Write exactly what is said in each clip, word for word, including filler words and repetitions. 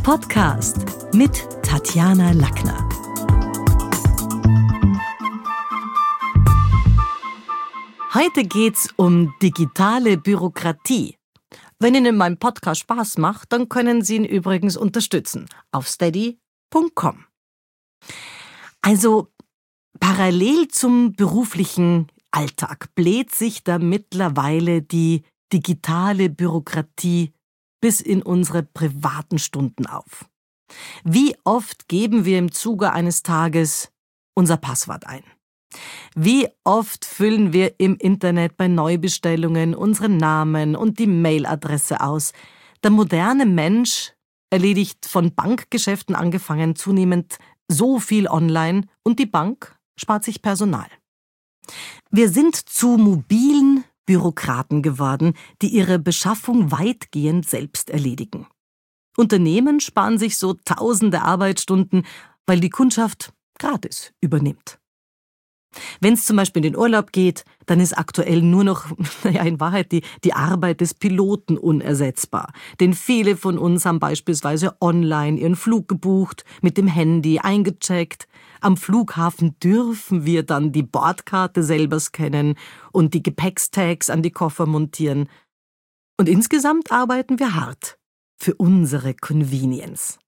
Podcast mit Tatjana Lackner. Heute geht's um digitale Bürokratie. Wenn Ihnen mein Podcast Spaß macht, dann können Sie ihn übrigens unterstützen auf steady punkt com. Also, parallel zum beruflichen Alltag bläht sich da mittlerweile die digitale Bürokratie bis in unsere privaten Stunden auf. Wie oft geben wir im Zuge eines Tages unser Passwort ein? Wie oft füllen wir im Internet bei Neubestellungen unseren Namen und die Mailadresse aus? Der moderne Mensch erledigt von Bankgeschäften angefangen zunehmend so viel online und die Bank spart sich Personal. Wir sind zu mobilen Bürokraten geworden, die ihre Beschaffung weitgehend selbst erledigen. Unternehmen sparen sich so tausende Arbeitsstunden, weil die Kundschaft gratis übernimmt. Wenn es zum Beispiel in den Urlaub geht, dann ist aktuell nur noch, naja, in Wahrheit die, die Arbeit des Piloten unersetzbar. Denn viele von uns haben beispielsweise online ihren Flug gebucht, mit dem Handy eingecheckt. Am Flughafen dürfen wir dann die Bordkarte selber scannen und die Gepäcktags an die Koffer montieren. Und insgesamt arbeiten wir hart für unsere Convenience.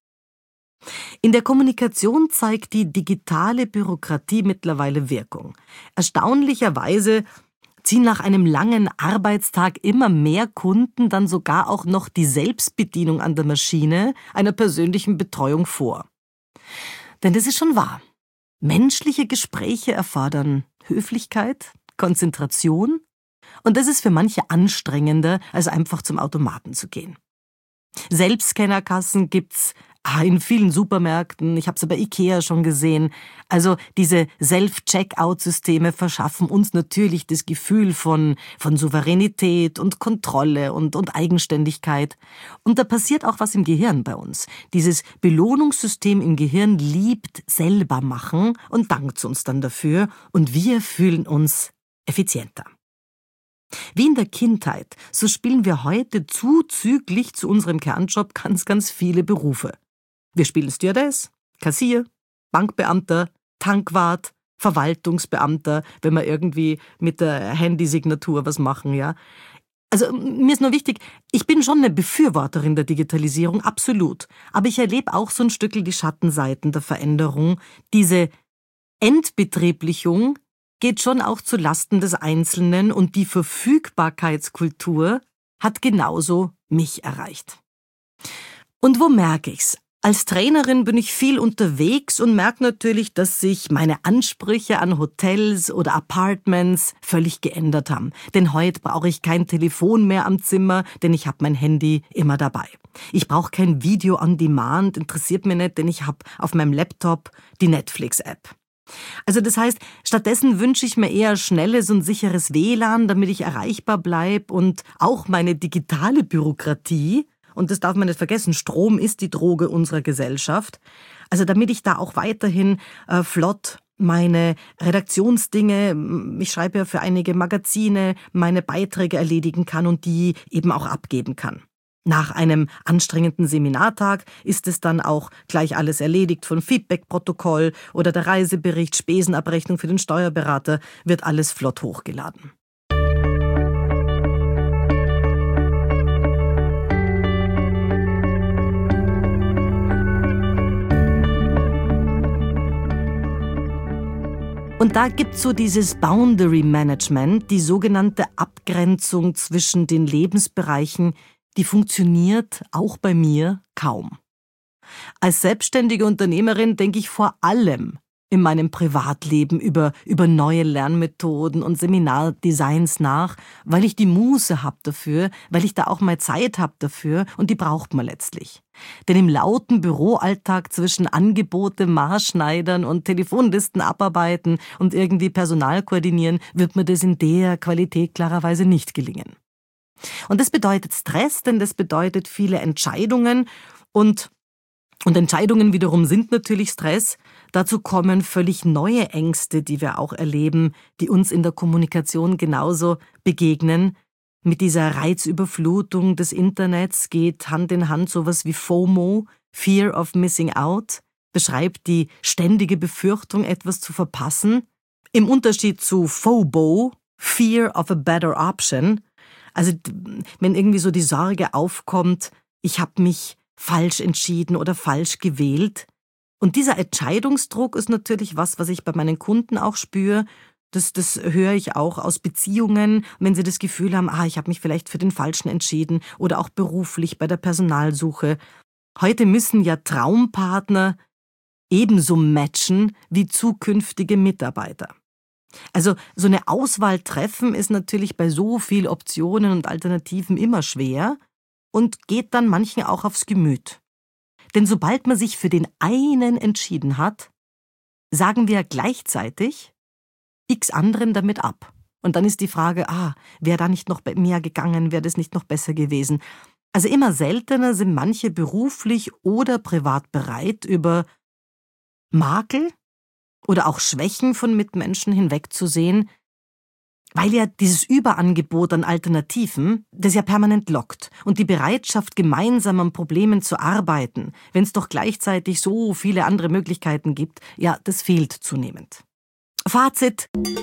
In der Kommunikation zeigt die digitale Bürokratie mittlerweile Wirkung. Erstaunlicherweise ziehen nach einem langen Arbeitstag immer mehr Kunden dann sogar auch noch die Selbstbedienung an der Maschine einer persönlichen Betreuung vor. Denn das ist schon wahr. Menschliche Gespräche erfordern Höflichkeit, Konzentration und das ist für manche anstrengender, als einfach zum Automaten zu gehen. Selbstscannerkassen gibt's in vielen Supermärkten, ich habe es bei Ikea schon gesehen. Also diese Self-Checkout-Systeme verschaffen uns natürlich das Gefühl von, von Souveränität und Kontrolle und, und Eigenständigkeit. Und da passiert auch was im Gehirn bei uns. Dieses Belohnungssystem im Gehirn liebt selber machen und dankt uns dann dafür und wir fühlen uns effizienter. Wie in der Kindheit, so spielen wir heute zuzüglich zu unserem Kernjob ganz, ganz viele Berufe. Wir spielen Stewardess, Kassier, Bankbeamter, Tankwart, Verwaltungsbeamter, wenn wir irgendwie mit der Handysignatur was machen, ja. Also mir ist nur wichtig, ich bin schon eine Befürworterin der Digitalisierung, absolut. Aber ich erlebe auch so ein Stückel die Schattenseiten der Veränderung. Diese Entbetrieblichung geht schon auch zu Lasten des Einzelnen und die Verfügbarkeitskultur hat genauso mich erreicht. Und wo merke ich's? Als Trainerin bin ich viel unterwegs und merke natürlich, dass sich meine Ansprüche an Hotels oder Apartments völlig geändert haben. Denn heute brauche ich kein Telefon mehr am Zimmer, denn ich habe mein Handy immer dabei. Ich brauche kein Video on Demand, interessiert mich nicht, denn ich habe auf meinem Laptop die Netflix-App. Also das heißt, stattdessen wünsche ich mir eher schnelles und sicheres W L A N, damit ich erreichbar bleibe und auch meine digitale Bürokratie, und das darf man nicht vergessen, Strom ist die Droge unserer Gesellschaft, also damit ich da auch weiterhin äh, flott meine Redaktionsdinge, ich schreibe ja für einige Magazine, meine Beiträge erledigen kann und die eben auch abgeben kann. Nach einem anstrengenden Seminartag ist es dann auch gleich alles erledigt, von Feedback-Protokoll oder der Reisebericht, Spesenabrechnung für den Steuerberater, wird alles flott hochgeladen. Und da gibt's so dieses Boundary Management, die sogenannte Abgrenzung zwischen den Lebensbereichen, die funktioniert auch bei mir kaum. Als selbstständige Unternehmerin denke ich vor allem in meinem Privatleben über, über neue Lernmethoden und Seminardesigns nach, weil ich die Muße habe dafür, weil ich da auch mal Zeit habe dafür und die braucht man letztlich. Denn im lauten Büroalltag zwischen Angebote, Maßschneidern und Telefonlisten abarbeiten und irgendwie Personal koordinieren, wird mir das in der Qualität klarerweise nicht gelingen. Und das bedeutet Stress, denn das bedeutet viele Entscheidungen und Und Entscheidungen wiederum sind natürlich Stress. Dazu kommen völlig neue Ängste, die wir auch erleben, die uns in der Kommunikation genauso begegnen. Mit dieser Reizüberflutung des Internets geht Hand in Hand sowas wie FOMO, Fear of Missing Out, beschreibt die ständige Befürchtung, etwas zu verpassen. Im Unterschied zu FOBO, Fear of a Better Option, also wenn irgendwie so die Sorge aufkommt, ich habe mich falsch entschieden oder falsch gewählt. Und dieser Entscheidungsdruck ist natürlich was, was ich bei meinen Kunden auch spüre. Das, das höre ich auch aus Beziehungen, wenn sie das Gefühl haben, ah, ich habe mich vielleicht für den Falschen entschieden oder auch beruflich bei der Personalsuche. Heute müssen ja Traumpartner ebenso matchen wie zukünftige Mitarbeiter. Also so eine Auswahl treffen ist natürlich bei so vielen Optionen und Alternativen immer schwer und geht dann manchen auch aufs Gemüt. Denn sobald man sich für den einen entschieden hat, sagen wir gleichzeitig x anderen damit ab. Und dann ist die Frage, ah, wäre da nicht noch mehr gegangen, wäre das nicht noch besser gewesen? Also immer seltener sind manche beruflich oder privat bereit, über Makel oder auch Schwächen von Mitmenschen hinwegzusehen, weil ja dieses Überangebot an Alternativen, das ja permanent lockt. Und die Bereitschaft, gemeinsam an Problemen zu arbeiten, wenn es doch gleichzeitig so viele andere Möglichkeiten gibt, ja, das fehlt zunehmend. Fazit: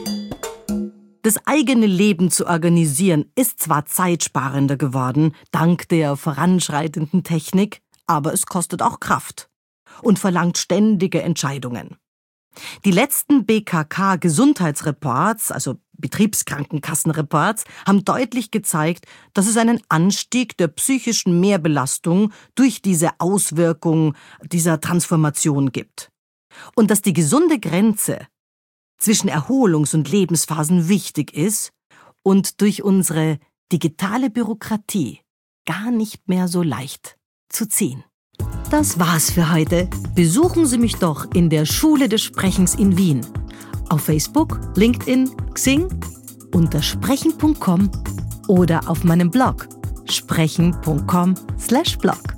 Das eigene Leben zu organisieren ist zwar zeitsparender geworden, dank der voranschreitenden Technik, aber es kostet auch Kraft und verlangt ständige Entscheidungen. Die letzten B K K-Gesundheitsreports, also Betriebskrankenkassenreports, haben deutlich gezeigt, dass es einen Anstieg der psychischen Mehrbelastung durch diese Auswirkung dieser Transformation gibt. Und dass die gesunde Grenze zwischen Erholungs- und Lebensphasen wichtig ist und durch unsere digitale Bürokratie gar nicht mehr so leicht zu ziehen. Das war's für heute. Besuchen Sie mich doch in der Schule des Sprechens in Wien. Auf Facebook, LinkedIn, Xing, unter sprechen punkt com oder auf meinem Blog sprechen punkt com slash blog.